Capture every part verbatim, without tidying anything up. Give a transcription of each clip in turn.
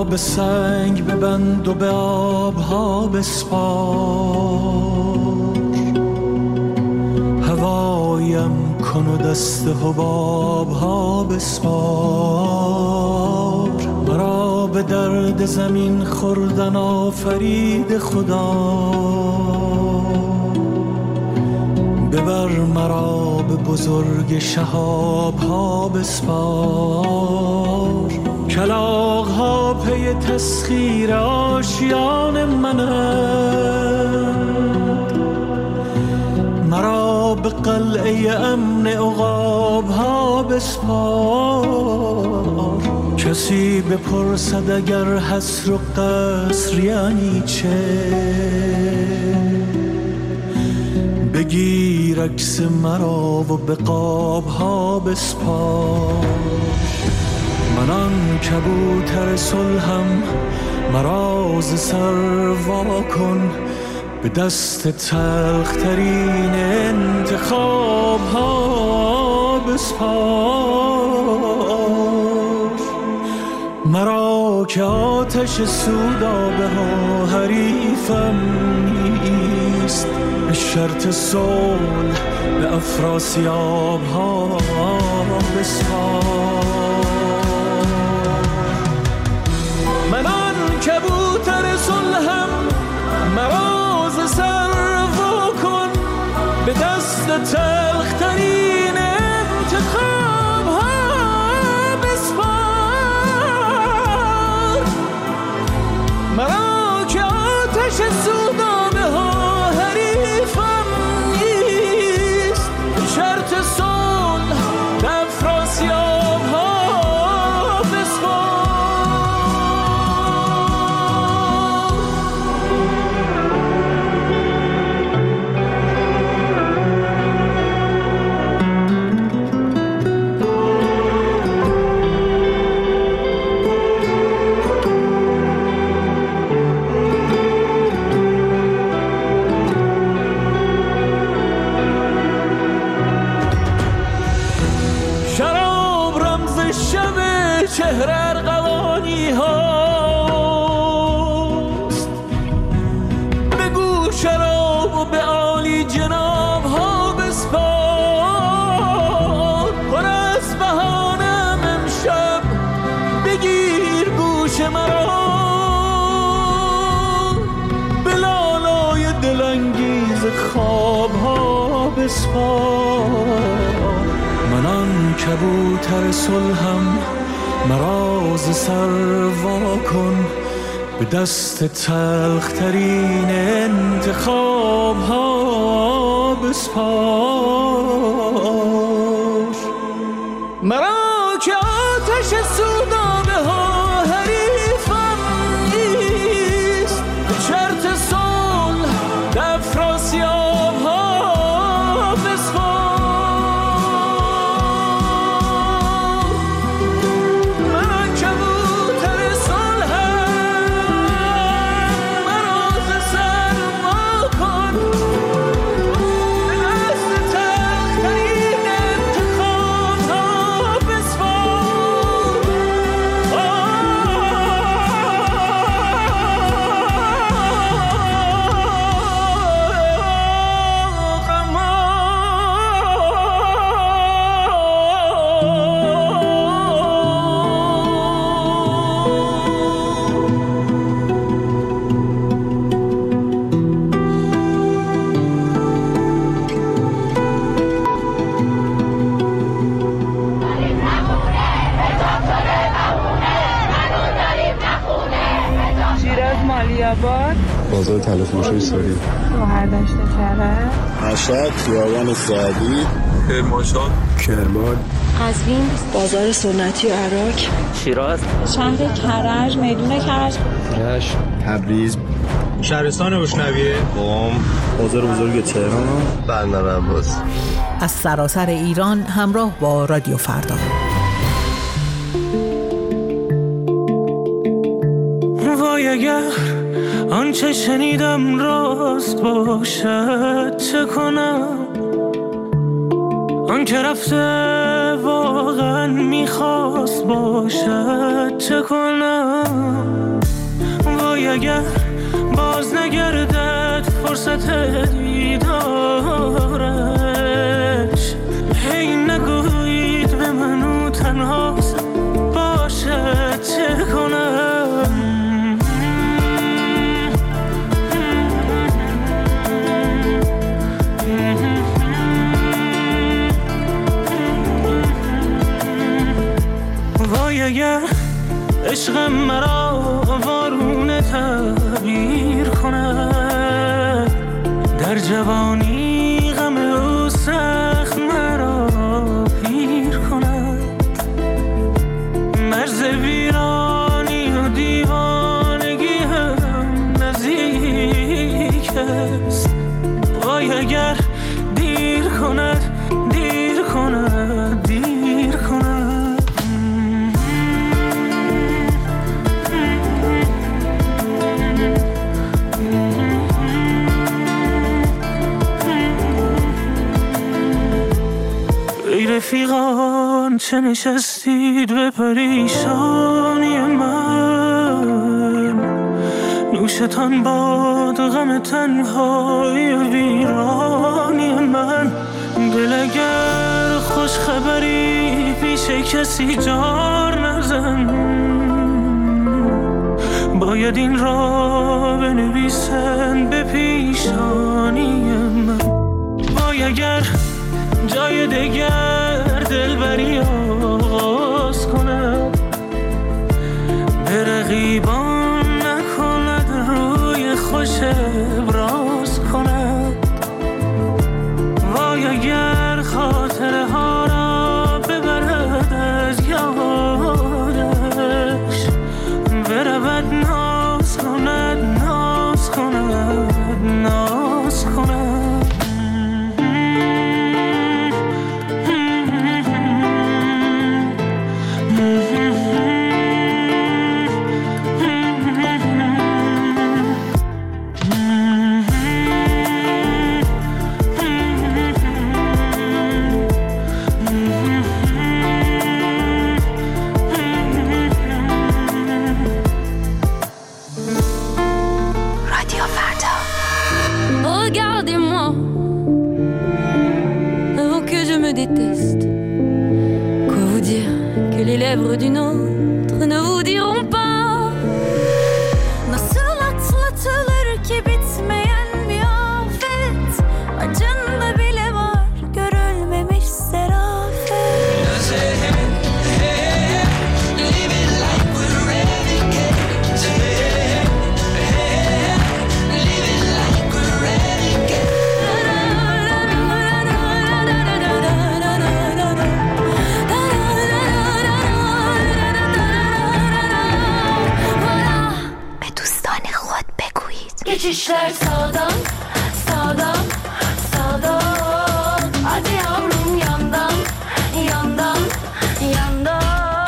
مرا به سنگ ببند و به آبها بسپار، هوایم کن و دست حبابها بسپار. مرا به درد زمین خوردن آفرید خدا، ببر مرا به بزرگ شهابها بسپار. کلاغ‌ها پی تسخیر آشیان منند، مرا به قلعه امن عقاب‌ها بسپار. کسی بپرسد اگر حصر و قصر یعنی چه، بگیر عکس مرا و به قاب‌ها بسپار. من آن کبوتر صلحم، مرا ز سر وا کن، به دست تلخترین انتخاب‌ها بسپار. مرا که آتش سودابه ها حریفم نیست، به شرط صلح به افراسیاب‌ها بسپار. من آن کبوتر صلحم، مرا ز سر وا کن، به دست تلخترین انتخاب‌ها بسپار. مرا که آتش سودابه ها حریفم نیست، شرط صلح به افراسیاب‌ها بسپار. چهره ارغوانی هاست، بگو شراب و به عالی جناب ها بسپار. پر از بهانم امشب بگیر گوش مرا، به لالای دلانگیز خواب ها بسپار. من آن کبوتر صلحم، مرا ز سر وا کن، به دست تلخترین انتخاب‌ها بسپار. مرا که آتش سودابه ها حریفم نیست، شرط صلح به افراسیاب‌ها بسپار. بازار تلفروشی ساری، گوهردشت کرد، مشهد، خیابان سعدی، کرمانشاه، کرمان، قزوین، بازار سنتی و عراق، شیراز، شهر کرج، میدون کرج، رشت، تبریز، شهرستان روشنویه، قم، بازار بزرگ تهران، بندر عباس. از سراسر ایران همراه با رادیو فردا. وای اگر آنچه شنیدم راست باشد چه کنم، آن که رفته واقعا میخواست باشد چه کنم. اگر باز نگردد فرصت دیدارش، هی نگویید به منو تنهاست باشد چه کنم. وای اگر عشقم مرا وارونه تعبیر کند، در جوانی غم او سخت مرا پیر کند. مرز ویرانی و دیوانگی هم نزدیک است. وای اگر دیر کند دیر کند دیر کند. رفیقان چه نشستید به پریشانی من، نوشتان باد غم تنهای ویرانی من. دل اگر خوش خبری پیش کسی جار نزن، باید این را بنویسن به پیشانی من. وای اگر جای دگر دلبری آغاز کند، به رقیبان نکند روی خوش ابراز کند. وای اگر خاطره ها را ببرد از یادش، برود ناز کند ناز کند ناز کند. Regardez-moi avant que je me déteste. Quoi vous dire que les lèvres d'une autre ne vous diront pas? Nasıl atlatılır ki bitmeyen bir afet, acında bile var görülmemiş serafet. Geçişler sağdan, sağdan, sağdan. Hadi yavrum yandan, yandan, yandan.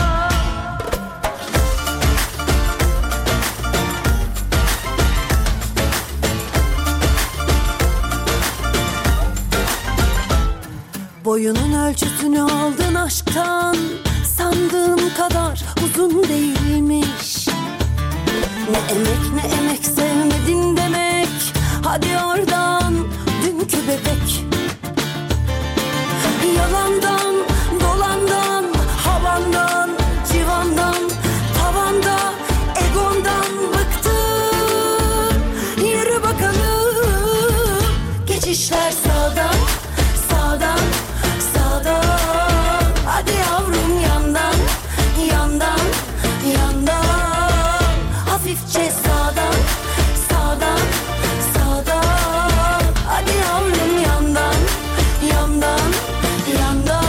Boyunun ölçüsünü aldın aşktan, sandığın kadar uzun değilmiş. Ne emek ne emek sevmedin demek, hadi oradan dünkü bebek. Yalandan, dolandan, havandan, civandan, tavanda, egondan bıktım. Yürü bakalım. Geçişler sağdan, sağdan, sağdan. Hadi yavrum yandan, yandan, yandan. Hafifçe sağdan, sağdan, sağdan. Hadi yavrum yandan, yandan, yandan.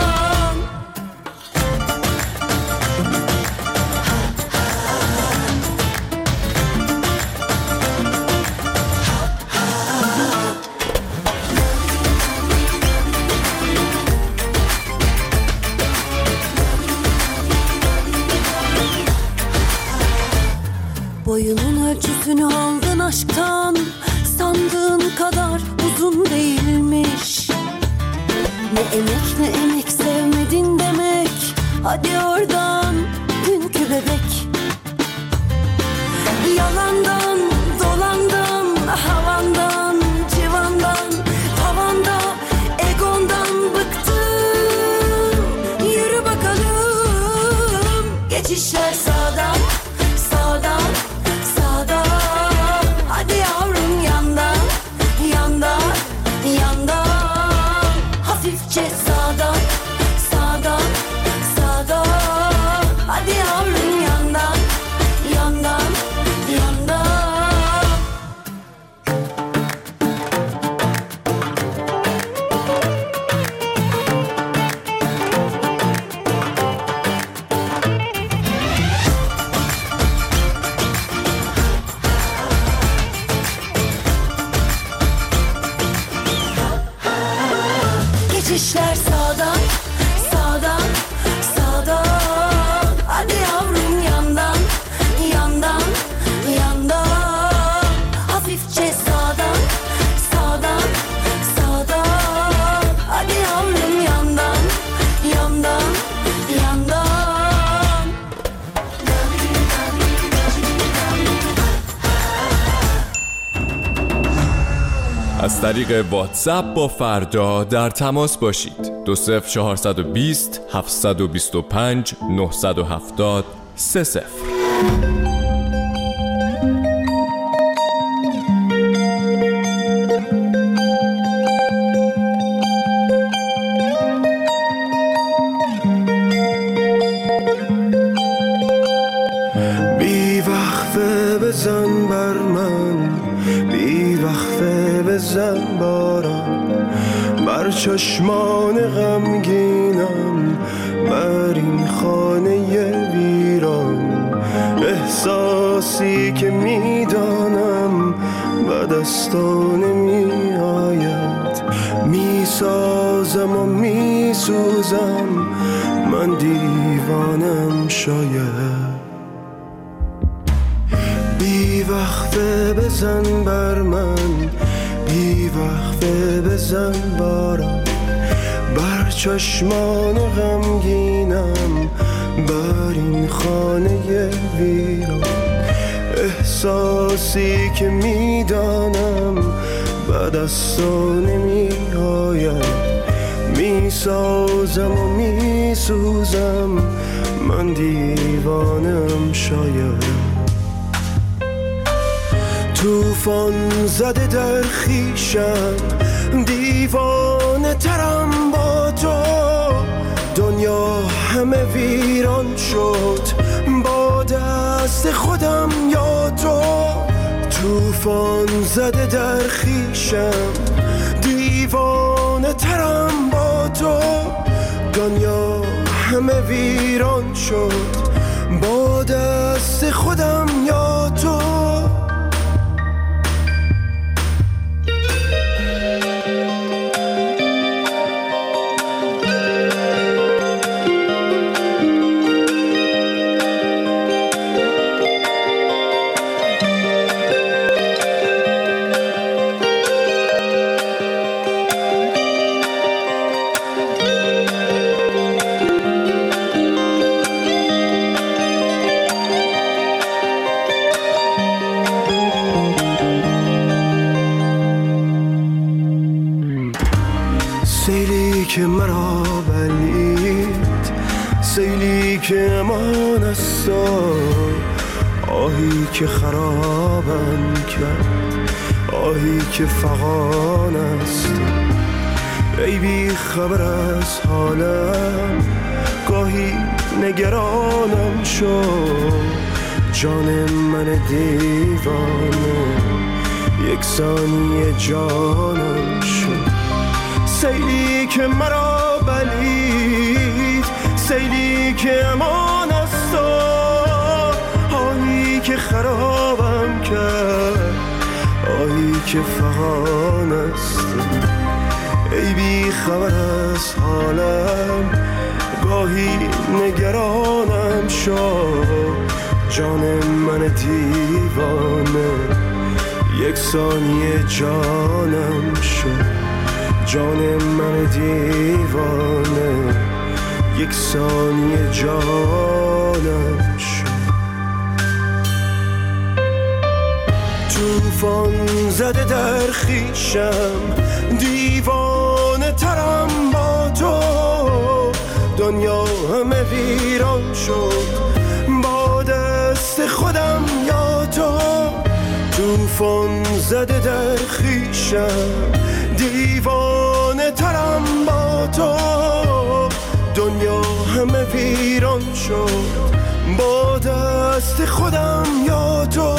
Boyunun ölçüsünü aldın aşktan, sandığın kadar uzun değilmiş. Ne emek ne emek sevmedin demek, hadi oradan dünkü bebek. Yalandan, işler sağdan, sağdan, sağdan. Hadi yavrum yandan, yandan, yandan. Hafifçe sağdan, sağdan, sağdan. Hadi yavrum yandan, yandan, yandan. از طریق واتساپ با فردا در تماس باشید. دو صفر چهارصد و بیست هفتصد و بیست و پنج نهصد و هفتاد سه صفر. بی وقفه بزن بر من، بی وقفه بزن بارم بر چشمان غمگینم، بر این خانه ویران. احساسی که میدانم به دستان می آید، میسازم و میسوزم، من دیوانم شاید. بی وقفه بزن بر من، بی وقفه بزن بارم بر چشمان غمگینم، بر این خانه ویران. احساسی که میدانم به دستان نمی آید، میسازم و میسوزم، من دیوانم شاید. توفان زده در خیشم، دیوانه ترم با تو. دنیا همه ویران شد با دست خودم یا تو. توفان زده در خیشم، دیوانه ترم با تو. دنیا همه ویران شد با دست خودم یا تو. سیلی که مرا بلید، سیلی که امان است، آهی که خرابم کرد، آهی که فغان است. ای بی خبر از حالم، گاهی نگرانم شد، جان من دیوانه یک ثانیه جانم شد. سیلی که مرا بلید، سیلی که امان است، آهی که خرابم کرد، آهی که فغان است. ای بی خبر از حالم، گاهی نگرانم شد، جان من دیوانه یک ثانیه جانم شد. جان من دیوانه یک ثانیه جانم شد. توفان زده در خیشم، دیوانه ترم با تو. دنیا همه ویران شد با دست خودم یا تو. توفان زده در خیشم، دیوانه ترم با تو. دنیا همه ویران شد با دست خودم یا تو.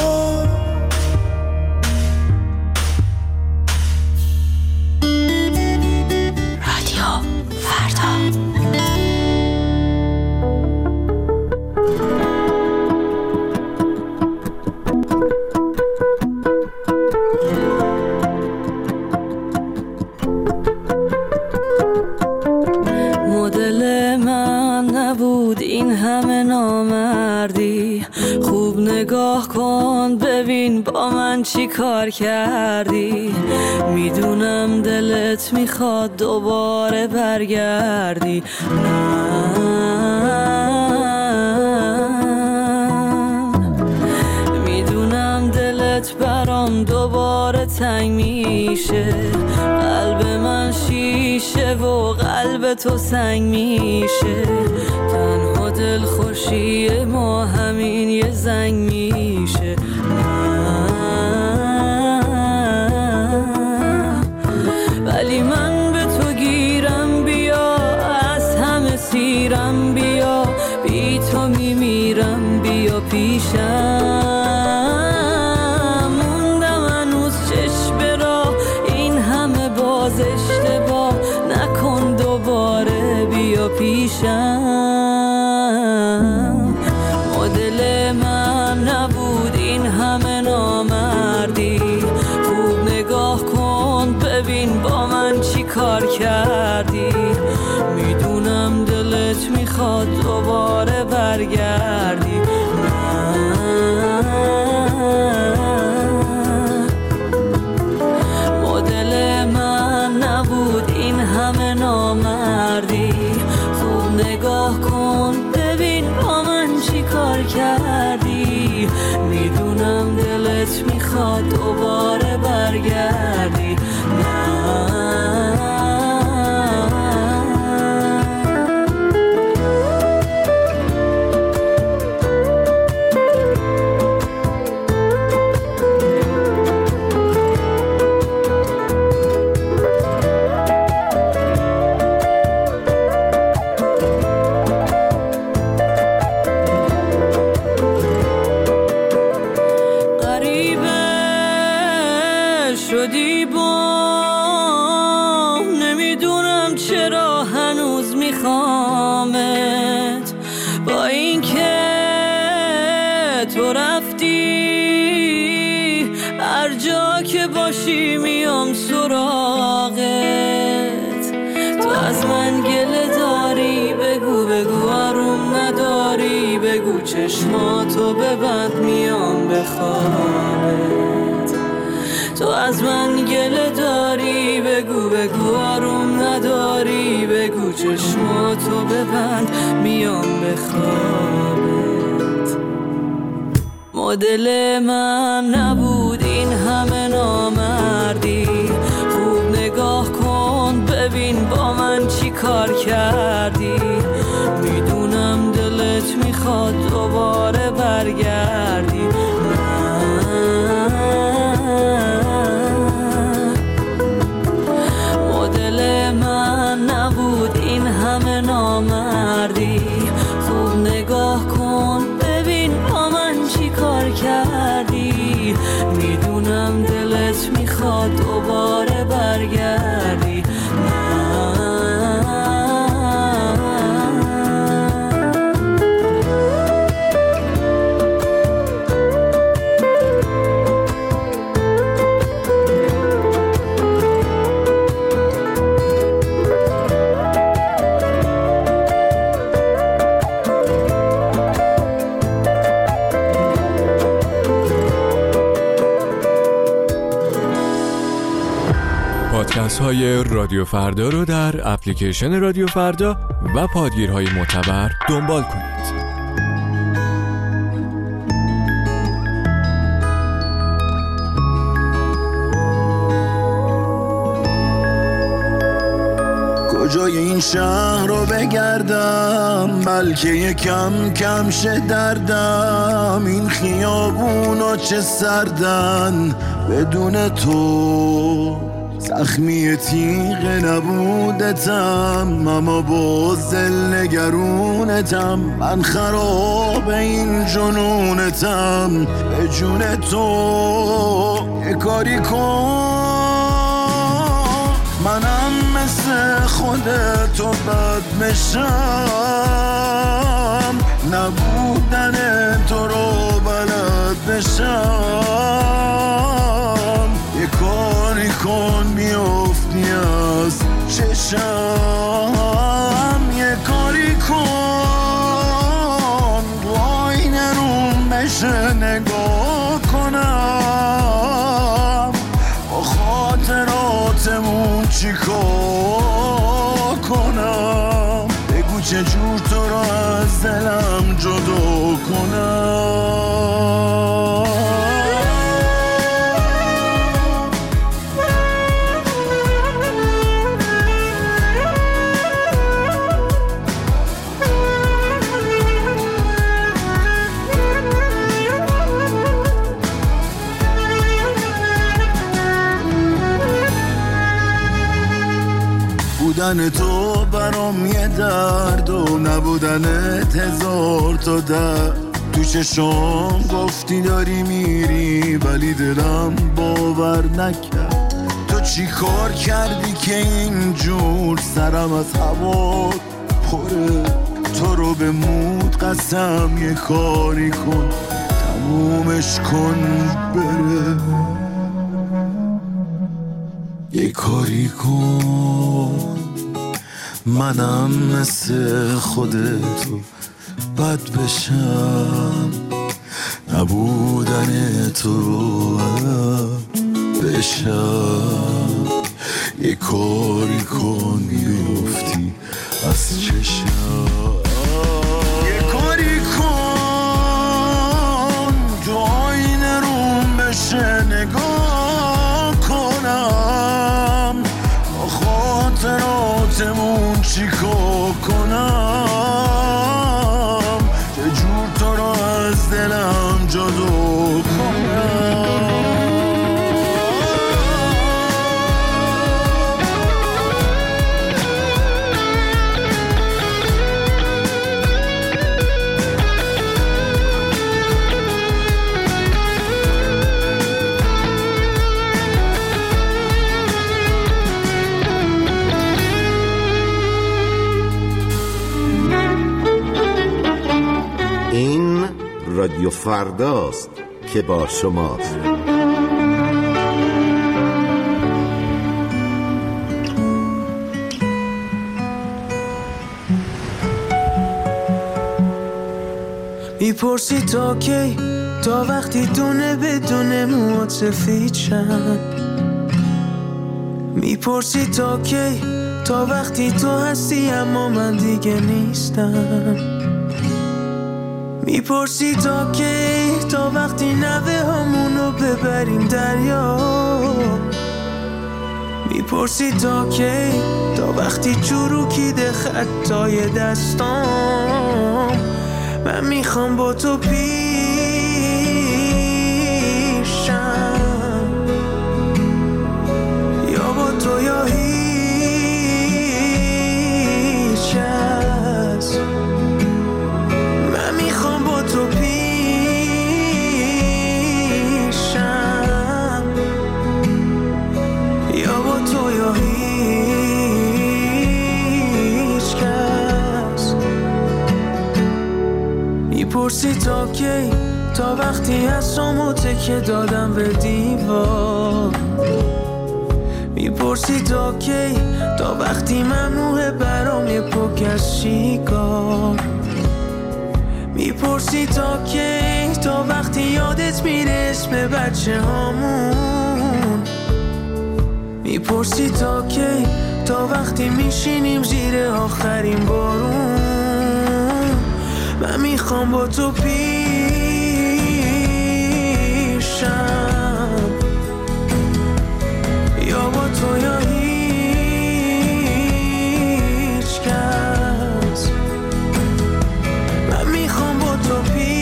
رادیو فردا. خوب نگاه کن ببین با من چی کار کردی. میدونم دلت میخواد دوباره برگردی. میدونم دلت برام دوباره تنگ میشه. قلب من شیشه و قلب تو سنگ میشه. تنها دل خوشی ما همین یه زنگ میشه. ولی من به تو گیرم بیا، از همه سیرم بیا، بی تو میمیرم بیا پیشم. موندم هنوز چشم راه، این همه باز اشتباه نکن دوباره بیا پیشم. مدل من نبود این همه نامردی. خوب نگاه کن ببین با من چی کار کردی. میدونم دلت میخواد دوباره برگردی. مدل من نبود این همه نامردی. خوب نگاه کن ببین با من چی کار کردی. میدونم دلت میخواد دوباره برگردی. شدی با نمیدونم چرا هنوز میخوامت. با اینکه تو رفتی هر جا که باشی میام سراغت. تو از من گله داری بگو بگو آروم نداری بگو چشماتو ببند میام بخوابت. تو از من گله داری بگو بگو آروم نداری بگو چشماتو ببند میام بخوابت. مدل من نبود این همه نامردی. خوب نگاه کن ببین با من چی کار کردی. میدونم دلت میخواد دوباره برگردی. مدل من نبود این همه نامردی. خوب نگاه کن ببین با من چی کار کردی. میدونم دلت میخواد دوباره برگردی. پادکست های رادیو فردا رو در اپلیکیشن رادیو فردا و پادگیرهای معتبر دنبال کنید. کجای این شهر رو بگردم بلکه یکم کم شه دردم. این خیابونا چه سردن بدون تو. زخمی تیغ نبودتم اما باز دل نگرونتم. من خراب این جنونتم به جون تو. یه کاری کن منم مثل خودتو بد بشم. نبودن تو رو بلد بشم. یه کاری کن میافتی از چشم. یه کاری کن با این روم بشم. بشه نگاه کنم، با خاطراتمون چی کار کنم، بگو چجور تو را از دلم جدا کنم. بودن تو برام یه درد و نبودنت هزار تا درد، تو چشام گفتی داری میری ولی دلم باور نکرد. تو چی کار کردی که اینجور سرم از هوا پره، تو رو به مود قسم یه کاری کن تمومش کن بره، یه کاری کن منم مثل خودتو بد بشم، نبودن تو رو بشم، یه کاری کن بیفتی از چشم، یه کاری کن تو آینه روم بشه نگاه کنم، با خاطراتمون چیکار کنم، چجور تو را از دلم جدا کنم. رادیو فرداست که با شماست. میپرسی تا کی، تا وقتی دونه بدون موات سفید شن، میپرسی تا کی، تا وقتی تو هستی اما من دیگه نیستم، میپرسی تا کی، تا وقتی نوه همونو ببریم دریا، میپرسی تا کی، تا وقتی چروکیده خطای دستام، من میخوام با تو پیشم، یا با تو یا هیچ کس، من میخوام با تو پیشم، یا با تو یا هیچ کس. میپرسی تا کی، تا وقتی هستم تکیه دادم به دیوار، میپرسی تا کی، تا وقتی ممنوعه برام یه پک از شیکار، میپرسی تا کی، تا وقتی یادت میره اسم بچه هامون، میپرسی تا کی، تا وقتی میشینیم زیر آخرین بارون، من میخوام با تو پیشم، یا با تو یا هیچ کس، من میخوام با تو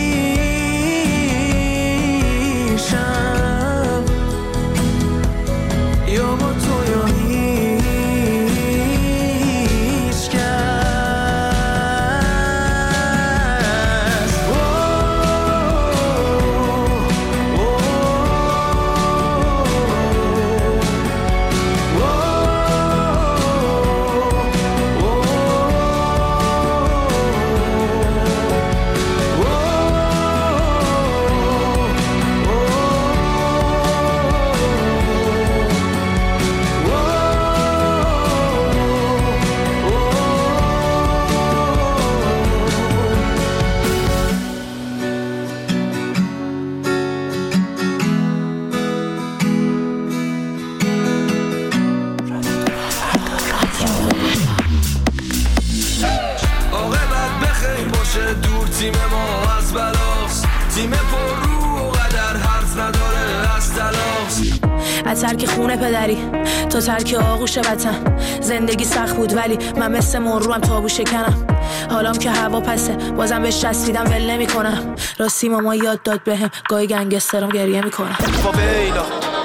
پیشم، یا با تو یا هیچ کس. از ترک خونه پدری تا ترک آغوش وطن. زندگی سخت بود ولی من مثل مروم تابو شکنم. حالام که هوا پسه بازم بهش چسبیدم ول نمی کنم. راستی ماما یاد داد بهم گاهی گنگسترم گریه میکنم. با بیلا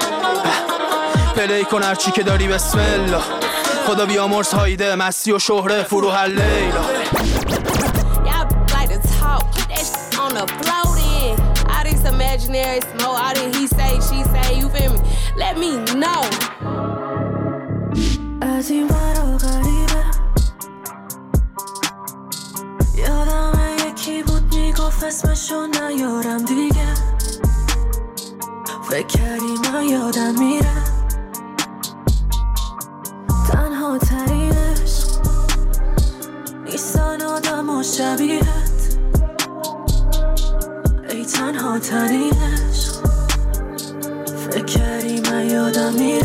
پلی کن هرچی که داری بسم الله. خدا بیامرز هایده مستی و شهره فروح لیلا. On the floating, all this imaginary smoke, all this he say, she say, you feel me? Let me know. از این برا غریبه یادم یکی بود میگفت اسمشو نیارم دیگه. فکر کردی من یادم میره تنها ترینش نیستن آدم و شبیهت. ای تنها ترینش فکر کردی من یادم میره.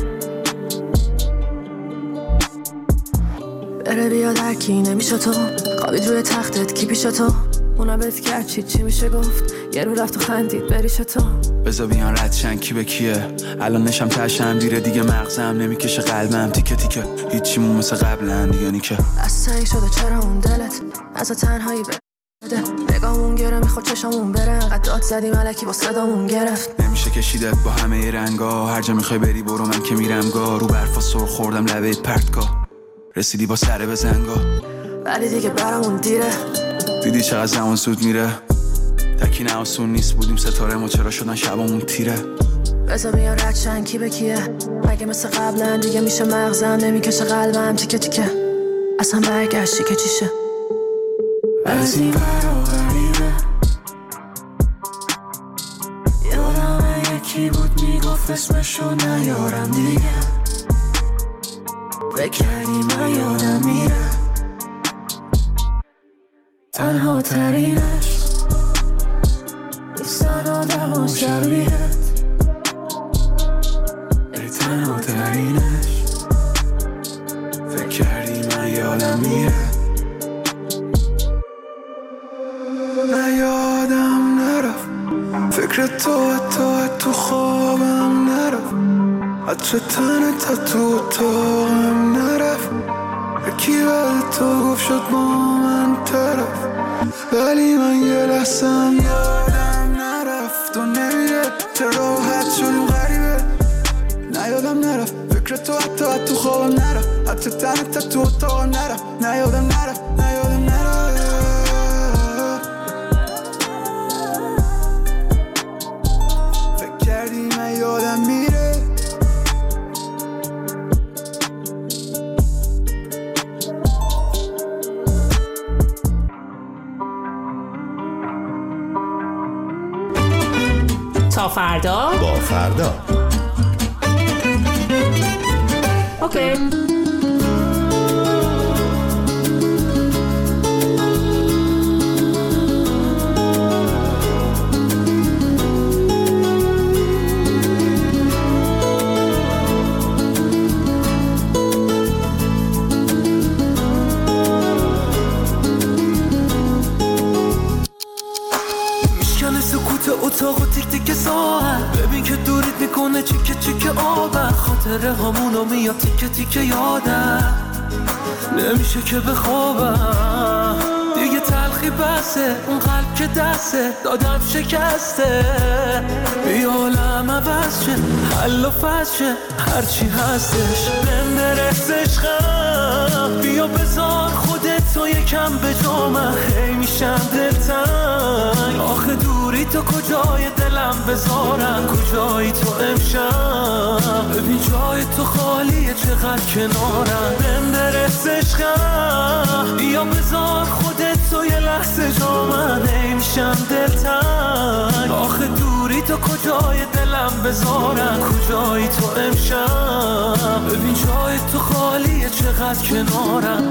بره بیاد هرکی نمیشه تو خوابید روی تختت کی پیش تو. اونا بهت کرد چی چی میشه گفت یه رو رفت و خندید بریش تو. بذار بیان ردشن کی به کیه. الان نشم تشم دیره دیگه مغزم نمیکشه قلبم تیکه تیکه. هیچیمون مثل قبلا دیگه نیکه. از سنگ شده چرا اون دلت از تنهایی بده. نگامون گره میخواد چشامون بره. قد داد زدی ملکی با صدامون گرفت. نمیشه کشیدت با همه رنگا. هر جا میخوای بری برو من که میرم گا. رو برفا سر خوردم لبه پرتگاه رسیدی با سر بزنگا. ولی دیگه برامون دیره. دیدی چقدر زمان زود میره. تکی نه آسون نیست بودیم ستاره ما چرا شدن شبامون تیره. بذار بیان ردشن کی به کیه. مگه مثل قبلا دیگه میشه مغزم نمیکشه قلبم تیکه تیکه. اصلا برگشتی که چیشه. از این برا غریبه یادم یکی بود میگفت اسمشو نیارم دیگه. فکر کردی من یادم میره تنها ترینش نیستن آدم و شبیهت. ای تنها ترینش فکر کردی من یادم میره. یادم نرفت فکر تو حتی تو خوابم نرفت. حتی تنت تو اتاقم نرفت. یکی بعد تو گفت شد با من طرف. ولی من یه لحظم یادم نرفت و نمیره. چرا راحت شدیم غریبه. نه یادم نرفت فکر تو حتی تو خوابم نرفت. حتی تنت تو اتاقم نرفت. نه یادم نرفت نه یادم نرفت. یادم میره. تا فردا با فردا. اوکی. اتاق و تیک تیک ساعت ببین که دورت میکنه چیکه چیکه آبت. خاطره همونو میاد تیکه تیکه یادم نمیشه که بخوابم دیگه. تلخی بسه اون قلب که دسته دادم شکسته. بیا عالم عوض شه حل و فصل شه هرچی هستش بهم برس عشقم. بیا بذار خودتو یکم به جامم. هی میشم دلتنگ آخه دوری تو کجای دلم بذارم. کجایی تو امشب ببین جای تو خالیه چقدر کنارم. بهم برس عشقم بیا بذار خودتو یه لحظه جامم. هی میشم دلتنگ آخه دوری تو کجای دلم بذارم. کجایی تو امشب ببین جای تو خالیه چقدر کنارم.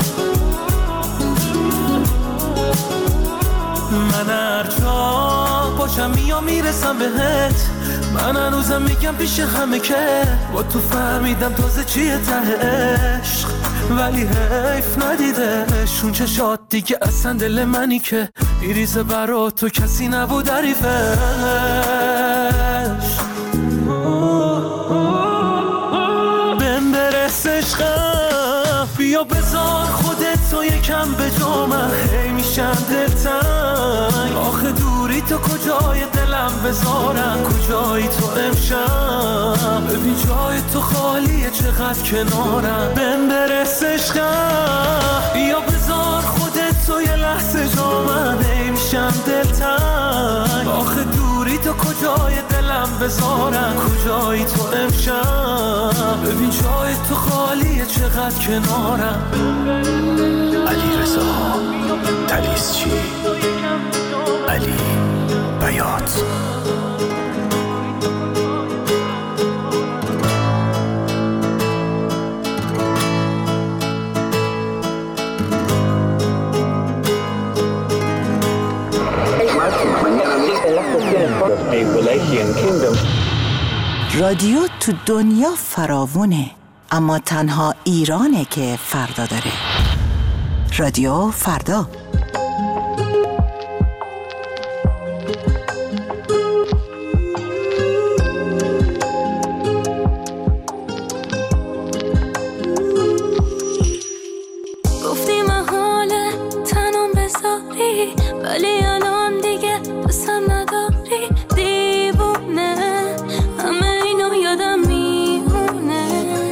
من هر جا پاشم میام میرسم بهت. من هنوزم میگم پیش همه که با تو فهمیدم تازه چیه ته عشق، ولی حیف ندیدش اون چشات دیگه اصلا دل منی که میریزه برا تو کسی نبود عریفش. بهم برس عشقم بیا بذار خودت تو یکم به جا من، هی میشم دلتنگ آخه دوری تو کجای دلم بذارم، کجایی تو امشب ببین جای تو خالیه چقدر کنارم. بهم برس عشقم بیا بذار خودت تو یه لحظه جا من، هی میشم دلتنگ آخه دوری تو کجای دلم بذارم، کجایی تو امشب ببین جای تو خالیه چقدر کنارم. علی رضا تلیسچی، علی بیات. رادیو تو دنیا فراوونه، اما تنها ایرانه که فردا داره. رادیو فردا. گفتی محاله تنم بذاری ولی الان دیگه دوستم نداری، دیوونه همه اینو یادم میمونه.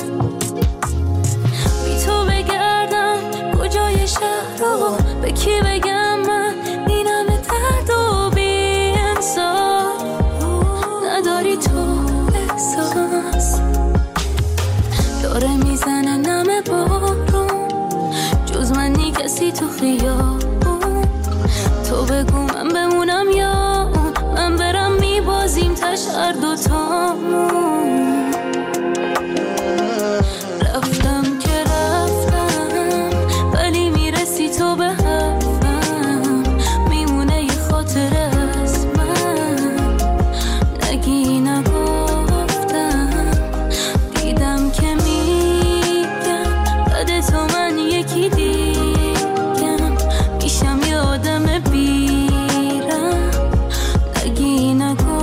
بی تو بگردم کجای شهر رو، به کی بگم من اینم درد و بی انصاف نداری تو احساس. داره میزنه نم بارون جز منی کسی تو خیابون، تو بگو من بمونم یا اون، من برم میبازیم تش هر دوتامون. رفتم که رفتم ولی میرسی تو به حرفم، میمونه یه خاطره از من، نگی نگفتم دیدم که میگم بعد تو من یکی دیگم میشم یه آدم بیرم، نگی نگفتم.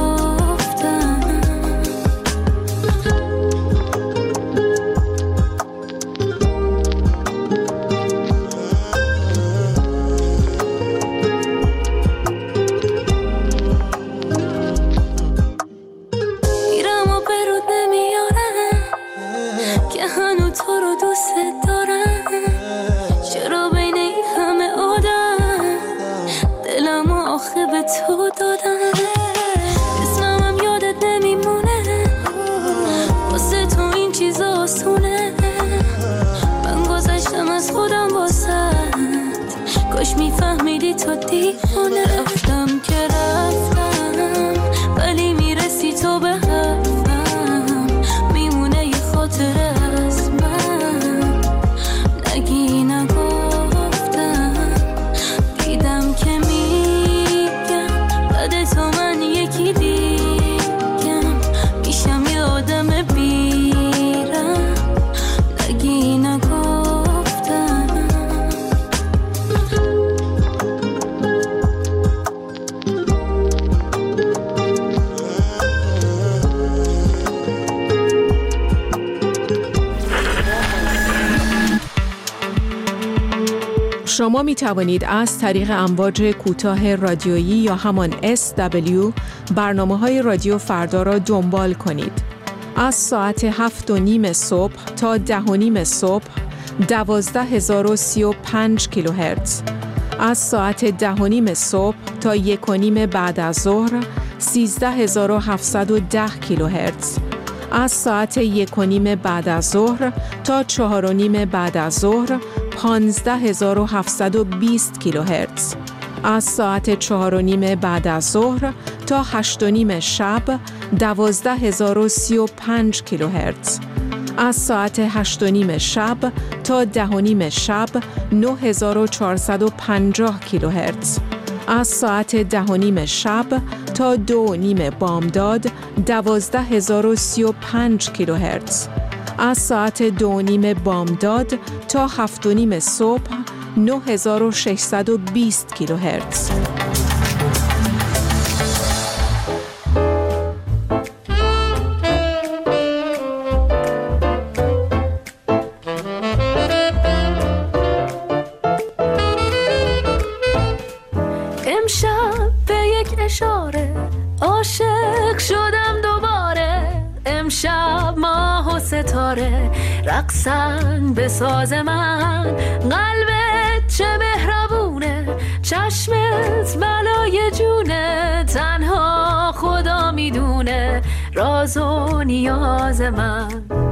میرم و برود نمیارم که هنو تو رو دوست دارم، چرا بین این همه آدم دلم آخه به تو دادم. اسمم هم یادت نمیمونه واسه تو این چیزا آسونه، من گذشتم از خودم واسد، کاش میفهمیدی تو دیوونه. رفتم که رفتم ولی میرسی تو به حرفم، میمونه یه خاطره از من، نگی نگفتم دیدم که میگم بعد تو من یکی دیگم میشم یه آدم بیرم، نگی نگفتم. شما می توانید از طریق امواج کوتاه رادیویی یا همان اس دبلیو برنامه های رادیو فردا را دنبال کنید. از ساعت هفت و نیم صبح تا ده و نیم صبح دوازده هزار و سی و پنج کیلوهرتز، از ساعت ده و نیم صبح تا یک و نیم بعد از ظهر سیزده هزار و هفتصد و ده کیلوهرتز، از ساعت یک و نیم بعد از ظهر تا چهار و نیم بعد از ظهر پانزده هزار و هفتصد و بیست کیلوهرتز، از ساعت چهار و نیم بعد از ظهر تا هشت و نیم شب دوازده هزار و سی و پنج کیلوهرتز، از ساعت هشت و نیم شب تا ده و نیم شب نه هزار و چهارصد و پنجاه کیلوهرتز، از ساعت ده و نیم شب تا دو و نیم بامداد دوازده هزار و سی و پنج کیلوهرتز. از ساعت دو و نیم بامداد تا هفت و نیم صبح نه هزار و ششصد و بیست کیلوهرتز. امشب به یک اشاره عاشق شدم دوباره. امشب ماه و ستاره رقصن به ساز من. قلبت چه مهربونه، چشمت بلای جونه. تنها خدا میدونه راز و نیاز من.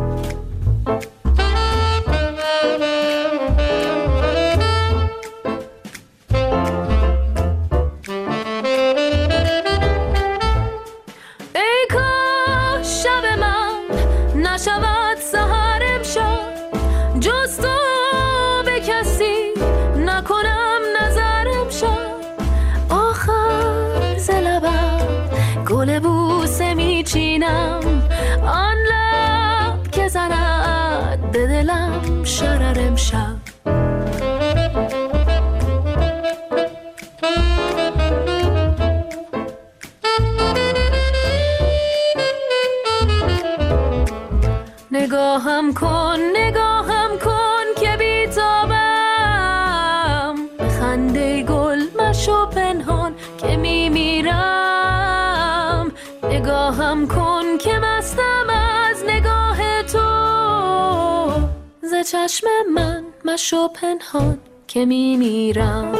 نشود سحر امشب جز تو به کسی نکنم نظر امشب. آخر ز لبم گل بوسه میچینم، آن لب که زند به دلم شرر امشب. نگاهم کن نگاهم کن که بیتابم، خنده گل مشو پنهان که میمیرم. نگاهم کن که مستم از نگاه تو، ز چشم من مشو پنهان که میمیرم.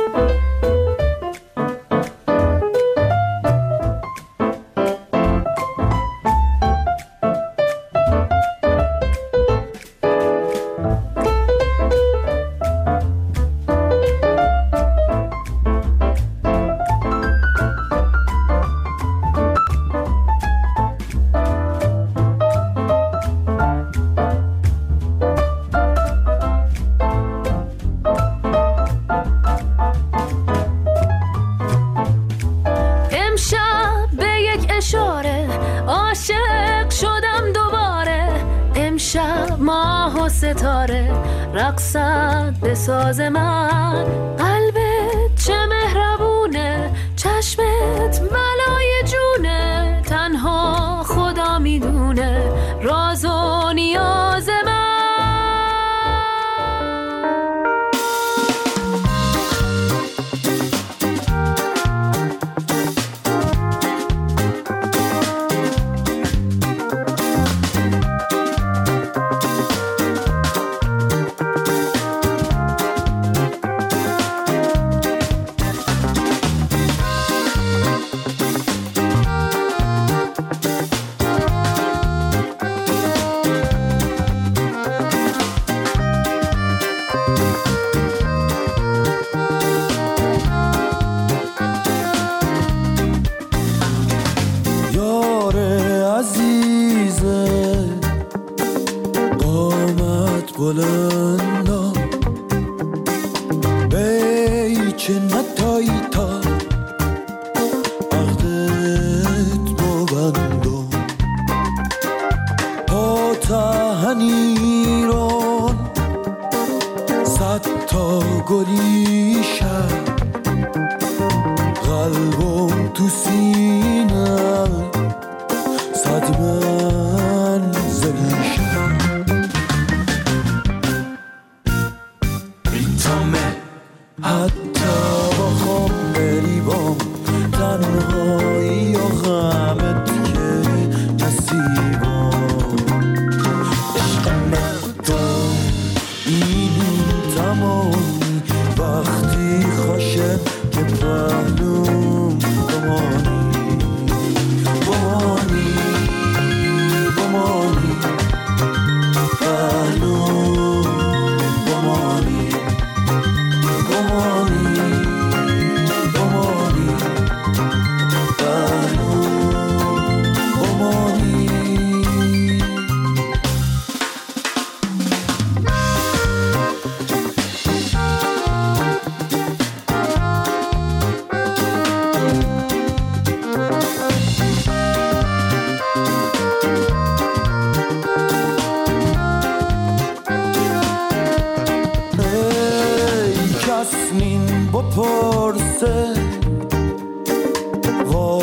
عاشق شدم دوباره. امشب ماه و ستاره رقصد به ساز من. قلبت چه مهربونه، چشمت بلای جونه. تنها خدا میدونه راز و نیاز من. بلندا بیچه نتایی تا عقدت ببندم پا تهنیران صد تا گلیشم قلبم تو سینم صد من زلیشم حتی با خواب بری بام تنهایی و غمت که نصیبام عشق مردم این تمامی وقتی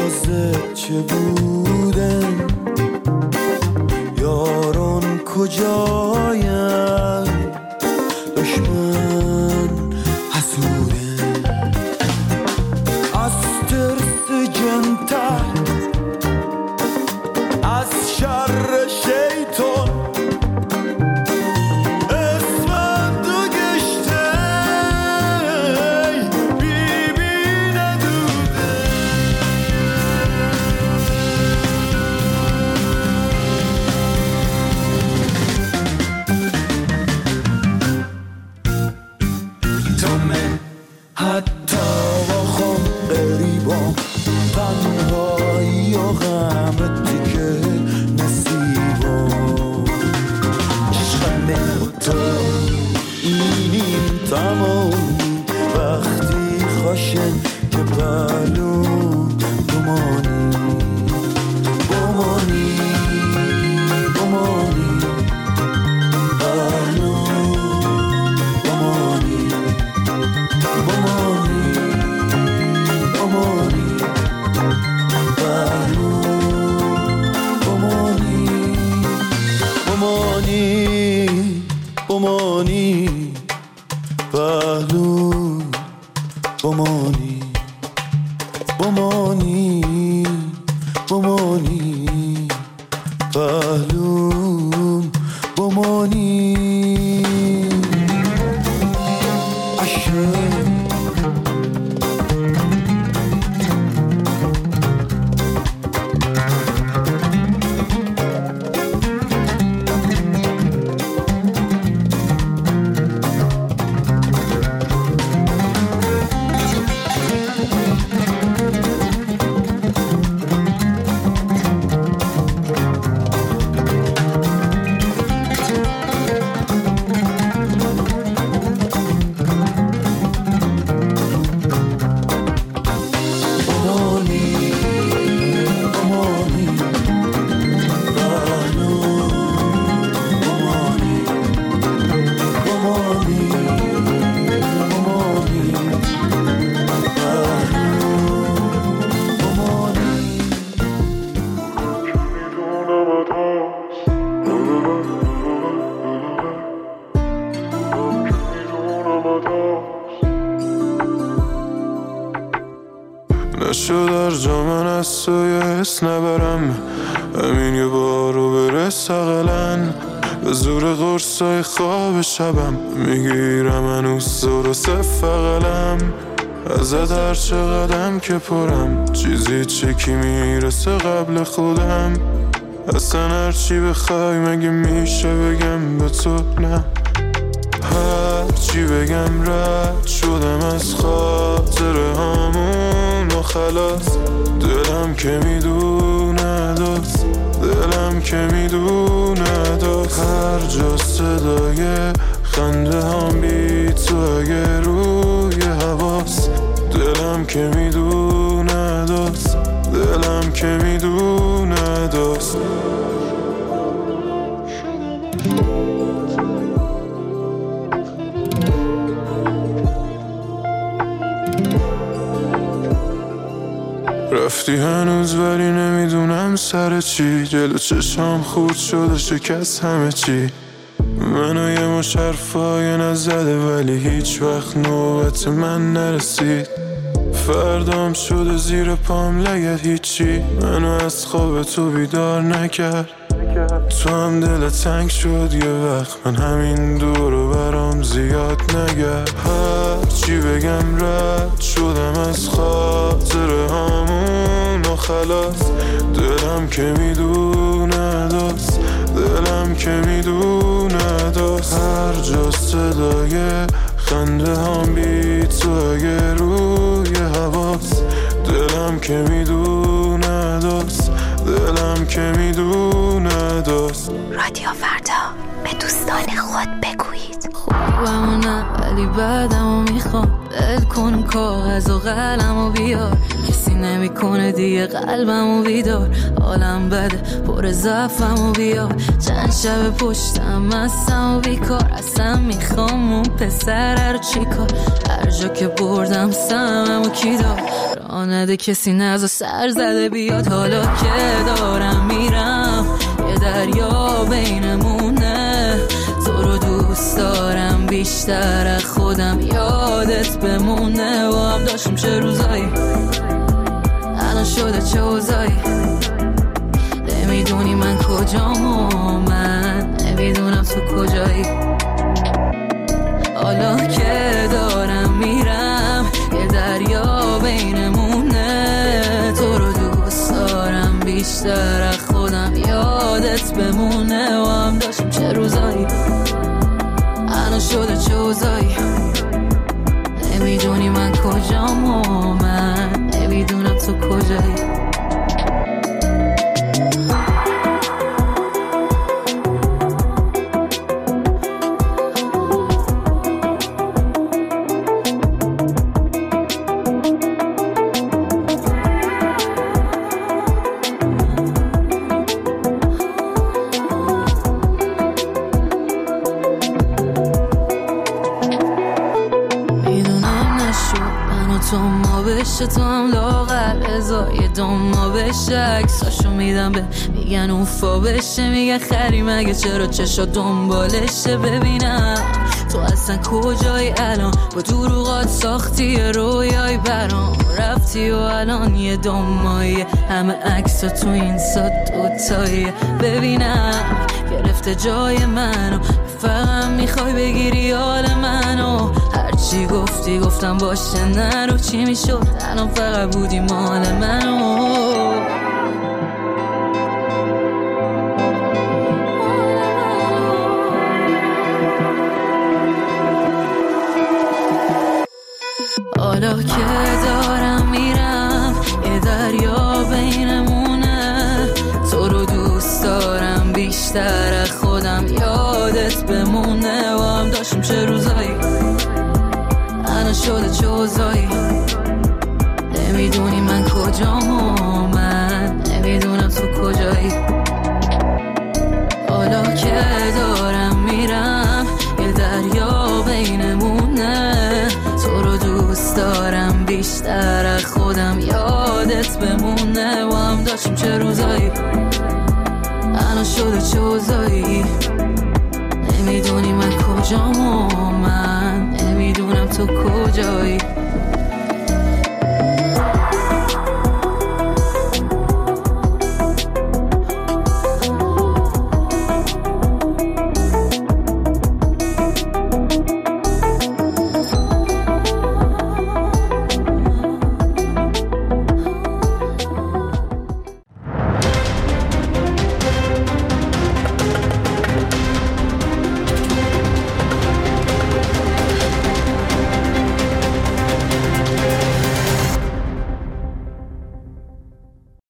نیازت چه بودن یاران کجایم دشمن حسوده از ترس جنتر از شر شیطان نشد ارجا من از توی حس نبرم همین یه بارو برس اقلن به زور قرصای خواب شبم میگیرم هنوز زور و صف اقلم ازت هر چه قدم که پرم چیزی چکی میرسه قبل خودم اصلا هرچی بخوای مگه میشه بگم به تو نه هرچی بگم رد شدم از خاطر همون و خلاص دلم که میدونه داست دلم که میدونه داست هر جا صدای خنده هم بی تو اگه روی حواس دلم که میدونه داست دلم که میدونه داست رفتی هنوز ولی نمیدونم سر چی جلو چشام خورد شده شکست همه چی منو یه مش حرفای نزده ولی هیچ وقت نوبت من نرسید فردام شده زیر پام لگد هیچی منو از خواب تو بیدار نکرد تو هم دل تنگ شد یه وقت من همین دورو برام زیاد نگرد هرچی بگم رد شدم از خاطر همون و خلاص دلم که میدونه داست دلم که میدونه داست هر جا صدای خنده هم بی تو اگه روی حواس دلم که میدونه داست دلم که میدونه داست رادیو فردا به دوستان خود بگویید خوبمو نه ولی بعدمو میخوام دل کنم کاغذ و قلمو بیار کسی نمیکنه دیگه قلبمو بیدار حالم بده پر ضعفمو بیار چند شب پشتم مستم و بیکار اصلا میخوام اون پسر رو چیکار هر جا که بردم سممو کی دار راه نده کسی نزا سر زده بیاد. حالا که دارم میرم یه دریا بینمونه، تو رو دوست دارم بیشتر از خودم، یادت بمونه. و هم داشتیم چه روزایی، الان شده چه اوضاعی. نمیدونی من کجام و من نمیدونم تو کجایی. حالا که دارم میرم یه دریا بینمونه، تو رو دوست دارم بیشتر از خودم، یادت بمونه. و هم داشتیم چه روزایی، الان شده چه اوضاعی. نمیدونی من کجام و من نمیدونم تو کجایی. تو هم لاغر ازای دوما بشه، عکساشو میدم به میگن اوفا بشه، میگن خری مگه چرا چشا دنبالشه. ببینم تو اصلا کجایی الان، با دروغات ساختی رویای برام، رفتی و الان یه دومایی، همه عکسا تو این سا دوتایی. ببینم گرفته جای منو، فقط میخوای بگیری حال منو. هرچی گفتی گفتم باشه نرو، چی میشد الان فقط بودی مال منو. حالا که دارم میرم یه دریا بینمونه، تو رو دوست دارم بیشتر از خودم، یادت بمونه. و هم داشتیم چه روزایی، الان شده چه اوضاعی. نمیدونی من کجام و من نمیدونم تو کجایی. حالا که دارم میرم یه دریا بینمونه، تو رو دوست دارم بیشتر از خودم، یادت بمونه. و هم داشتیم چه روزایی، الان شده چه اوضاعی. نمیدونی من کجام و من نمیدونم تو کجایی.